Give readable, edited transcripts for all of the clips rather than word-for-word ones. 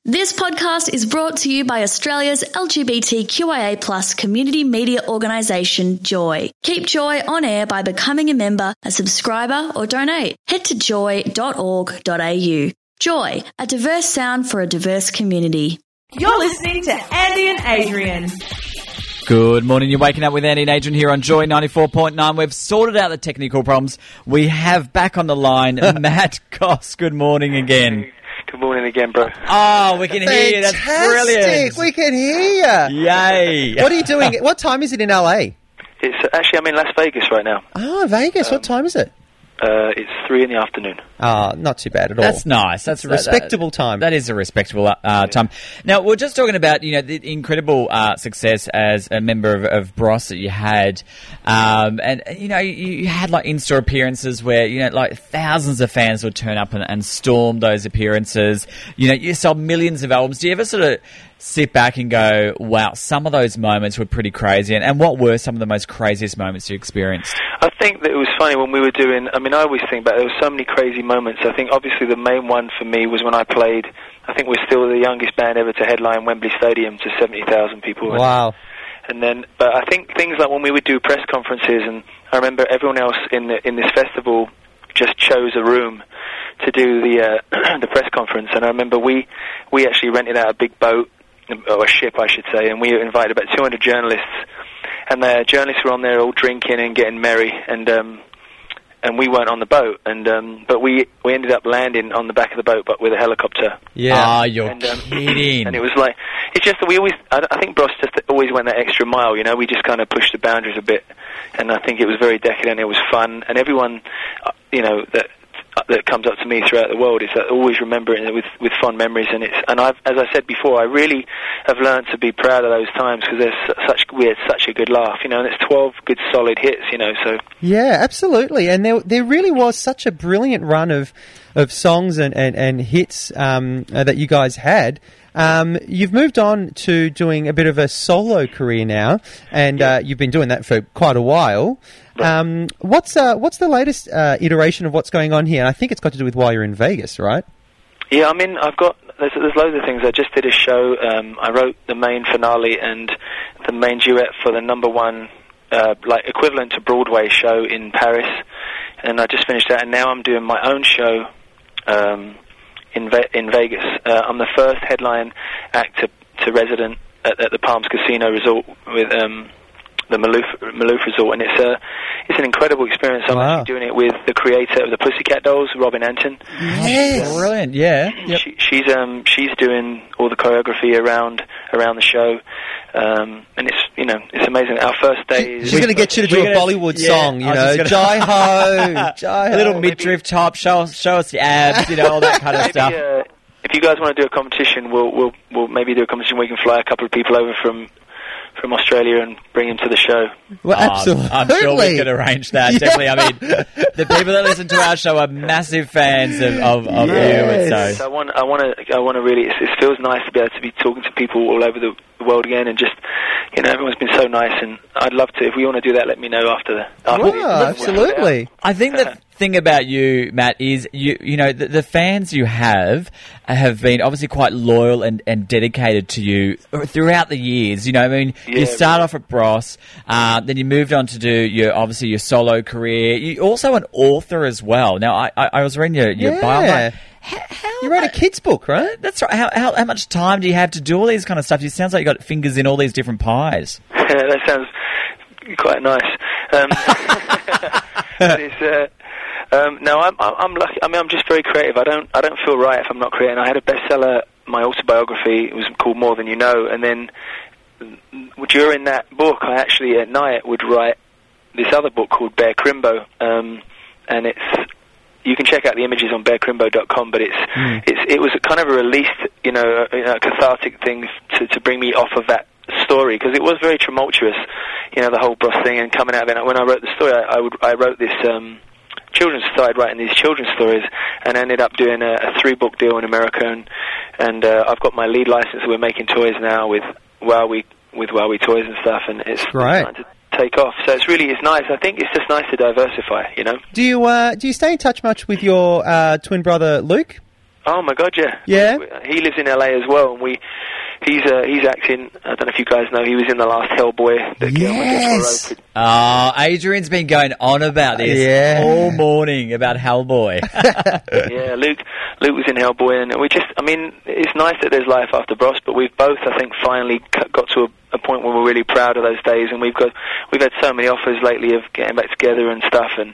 This podcast is brought to you by Australia's LGBTQIA+ community media organisation, Joy. Keep Joy on air by becoming a member, a subscriber or donate. Head to joy.org.au. Joy, a diverse sound for a diverse community. You're listening to Andy and Adrian. Good morning. You're waking up with Andy and Adrian here on Joy 94.9. We've sorted out the technical problems. We have back on the line Matt Goss. Good morning again. Good morning again, bro. Oh, we can hear you. That's brilliant. We can hear you. Yay. What are you doing? What time is it in LA? It's actually, I'm in Las Vegas right now. Oh, Vegas. What time is it? It's 3 in the afternoon. Oh, not too bad at all. That's nice. That's a respectable time. That is a respectable time. Now, we're just talking about, the incredible success as a member of Bros that you had. And, you had, in-store appearances where, thousands of fans would turn up and storm those appearances. You sold millions of albums. Do you ever sort of sit back and go, wow, some of those moments were pretty crazy? And what were some of the most craziest moments you experienced? I think that it was funny when we were doing, I always think back, there were so many crazy moments. I think obviously the main one for me was when I played, I think we're still the youngest band ever to headline Wembley Stadium to 70,000 people. Wow. But I think things like when we would do press conferences, and I remember everyone else in this festival just chose a room to do the the press conference, and I remember we actually rented out a big boat, or a ship I should say, and we invited about 200 journalists, and the journalists were on there all drinking and getting merry, and we weren't on the boat, but we ended up landing on the back of the boat, but with a helicopter. Yeah. Ah, you're kidding. And it was like, it's just that we always, I think Bros just always went that extra mile, we just kind of pushed the boundaries a bit, and I think it was very decadent, it was fun, and everyone, that comes up to me throughout the world is that always remembering it with fond memories, and I've, as I said before, I really have learned to be proud of those times because we had such a good laugh, and it's 12 good solid hits, so. Yeah, absolutely, and there really was such a brilliant run of songs and hits that you guys had. You've moved on to doing a bit of a solo career now, and you've been doing that for quite a while. Right. What's the latest iteration of what's going on here? I think it's got to do with while you're in Vegas, right? Yeah, there's loads of things. I just did a show. I wrote the main finale and the main duet for the number one, equivalent to Broadway show in Paris, and I just finished that. And now I'm doing my own show in Vegas. I'm the first headline act to resident at the Palms Casino Resort with the Maloof Resort, and it's an incredible experience. I'm actually doing it with the creator of the Pussycat Dolls, Robin Anton. Yes, brilliant. Yeah, yep. She's doing all the choreography around the show, and it's amazing. Our first day, she's going to get you to do a Bollywood song, Jai Ho, Jai Ho, a little midriff top, show us the abs, all that kind of stuff. If you guys want to do a competition, we'll maybe do a competition where we can fly a couple of people over from Australia and bring him to the show. Well, absolutely. I'm sure we could arrange that, definitely. The people that listen to our show are massive fans of you. And so I want to really, it feels nice to be able to be talking to people all over the world again, and just, everyone's been so nice, and I'd love to, if we want to do that, let me know after absolutely. I think the thing about you, Matt, is the fans you have been obviously quite loyal and dedicated to you throughout the years. You start off at Bros, then you moved on to do your solo career. You're also an author as well. Now, I was reading your bio. You wrote a kid's book, right? That's right. How much time do you have to do all these kind of stuff? It sounds like you got fingers in all these different pies. That sounds quite nice. No, I'm lucky. I'm just very creative. I don't feel right if I'm not creating. I had a bestseller, my autobiography. It was called More Than You Know, and then during that book, I actually at night would write this other book called Bear Crimbo, and you can check out the images on bearcrimbo.com, but it was a kind of a release, a cathartic thing to bring me off of that story, because it was very tumultuous, the whole Bros thing, and coming out of it. When I wrote the story, I wrote this started writing these children's stories, and ended up doing a 3-book deal in America, and I've got my lead license. We're making toys now with Wowie Toys and stuff, and it's great. Take off. So it's nice. I think it's just nice to diversify, Do you stay in touch much with your twin brother Luke? Oh my God, yeah. Yeah? He lives in LA as well, and he's acting. I don't know if you guys know, he was in the last Hellboy that Guillermo del Toro Yes. produced. Oh, Adrian's been going on about this all morning about Hellboy. Yeah, Luke was in Hellboy, and it's nice that there's life after Bros, but we've both, I think, finally got to a point where we're really proud of those days, and we've had so many offers lately of getting back together and stuff, and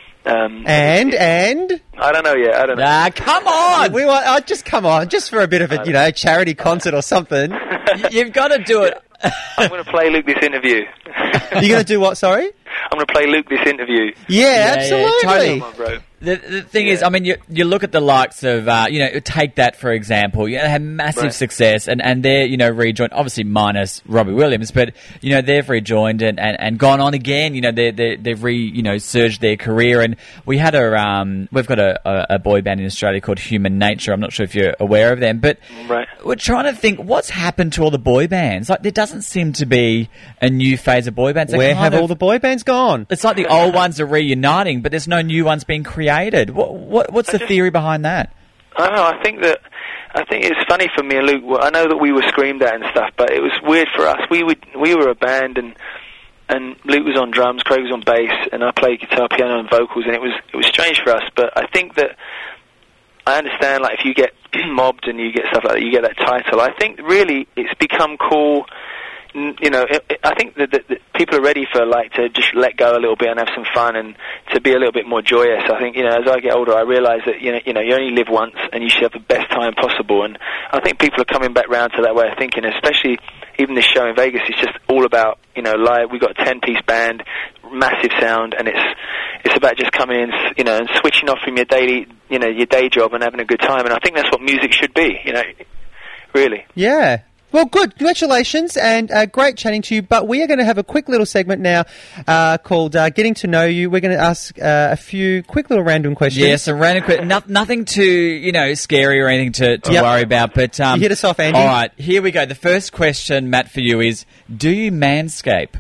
I don't know yet. I don't know. Ah, come on! We want just come on, just for a bit of a charity concert or something. You've got to do it. I'm going to play Luke this interview. You're going to do what? Sorry. I'm going to play Luke this interview. Yeah, absolutely. totally. Come on, bro. The thing is, I mean, you look at the likes of, take that, for example. They had massive success, and they're, rejoined, obviously minus Robbie Williams, but, they've rejoined and gone on again. They've surged their career, and we've got a boy band in Australia called Human Nature. I'm not sure if you're aware of them, but we're trying to think what's happened to all the boy bands. Like, there doesn't seem to be a new phase of boy bands. Where have all the boy bands gone? It's like the old ones are reuniting, but there's no new ones being created. What's the theory behind that? I don't know. I think it's funny for me and Luke. I know that we were screamed at and stuff, but it was weird for us. We were a band, and Luke was on drums, Craig was on bass, and I played guitar, piano, and vocals, and it was strange for us. But I think that I understand, like, if you get mobbed and you get stuff like that, you get that title. I think really it's become cool. I think that people are ready for, like, to just let go a little bit and have some fun and to be a little bit more joyous. I think, as I get older, I realise that, you only live once and you should have the best time possible. And I think people are coming back round to that way of thinking, especially even this show in Vegas is just all about, live. We've got a 10-piece band, massive sound, and it's about just coming in, and switching off from your daily, your day job and having a good time. And I think that's what music should be, really. Yeah. Well, good. Congratulations, and great chatting to you. But we are going to have a quick little segment now called Getting to Know You. We're going to ask a few quick little random questions. Yeah, some random questions. Nothing too, scary or anything to worry about. But you hit us off, Andy. All right, here we go. The first question, Matt, for you is, do you manscape?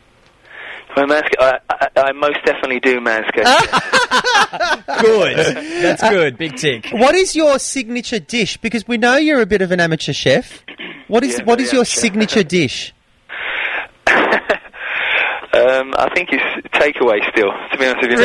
I most definitely do manscape. Good. That's good. Big tick. What is your signature dish? Because we know you're a bit of an amateur chef. What is your signature dish? I think it's takeaway still, to be honest with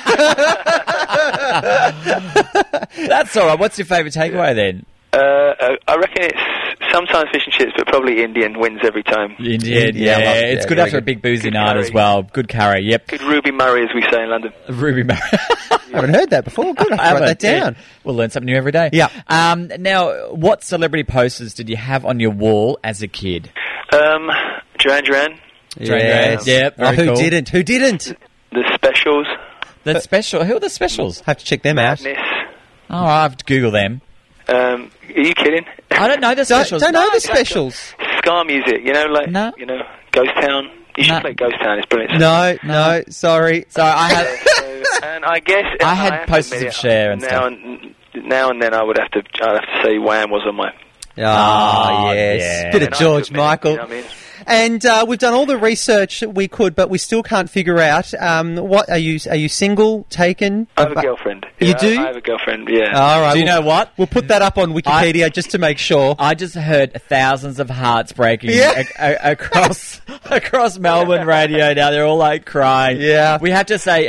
you. That's all right. What's your favourite takeaway then? I reckon it's sometimes fish and chips, but probably Indian wins every time. Indian, yeah. It's good after a big boozy night as well. Good curry, yep. Good Ruby Murray, as we say in London. Ruby Murray. I haven't heard that before. Good, I'll write that down. We'll learn something new every day. Yeah. Now, what celebrity posters did you have on your wall as a kid? Duran Duran. Yes. Yep, very who cool. didn't? Who didn't? The Specials. The Special. Who are the Specials? Have to check them out. Madness. Oh, I have to Google them. Are you kidding? I don't know the Specials. Don't know the Specials. Ska music, Ghost Town. You should play Ghost Town. It's brilliant. No, sorry. So I had, and I guess I had posters of Cher and stuff. Now and then, I'd have to say Wham was on my. Yes. Yeah. Bit of George Michael. You know what I mean? And we've done all the research we could, but we still can't figure out what are you single, taken? I have a girlfriend. You do? I have a girlfriend. Yeah. All right. Do you know what? We'll put that up on Wikipedia just to make sure. I just heard thousands of hearts breaking across Melbourne radio now. They're all like crying. Yeah. We have to say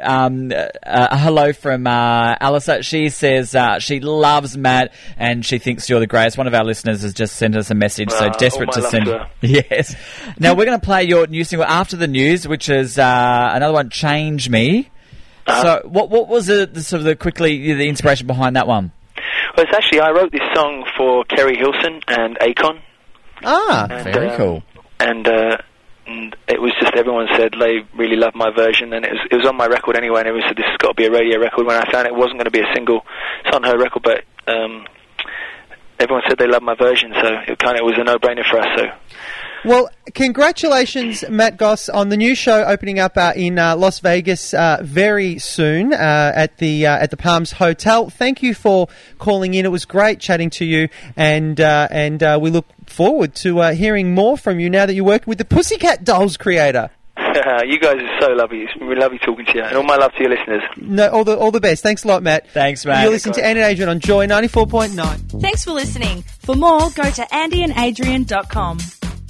a hello from Alyssa. She says she loves Matt and she thinks you're the greatest. One of our listeners has just sent us a message, so desperate to send. Yes. Now we're going to play your new single after the news, which is another one, Change Me. So what was the inspiration behind that one? Well, it's actually, I wrote this song for Kerry Hilson and Akon. Very cool. And it was just, everyone said they really loved my version, and it was on my record anyway, and everyone said this has got to be a radio record. When I found it wasn't going to be a single, it's on her record, but everyone said they loved my version, so it was a no-brainer for us. So. Well, congratulations, Matt Goss, on the new show opening up in Las Vegas very soon at the Palms Hotel. Thank you for calling in. It was great chatting to you, and we look forward to hearing more from you now that you're working with the Pussycat Dolls creator. You guys are so lovely. It's really lovely talking to you, and all my love to your listeners. No, all the best. Thanks a lot, Matt. Thanks, Matt. You're listening to Andy and Adrian on Joy 94.9. Thanks for listening. For more, go to andyandadrian.com.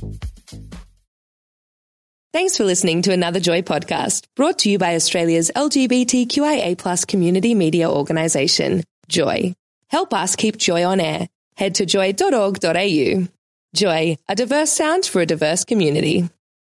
Thanks for listening to another Joy podcast, brought to you by Australia's LGBTQIA+ community media organisation, Joy. Help us keep Joy on air. Head to joy.org.au. Joy, a diverse sound for a diverse community.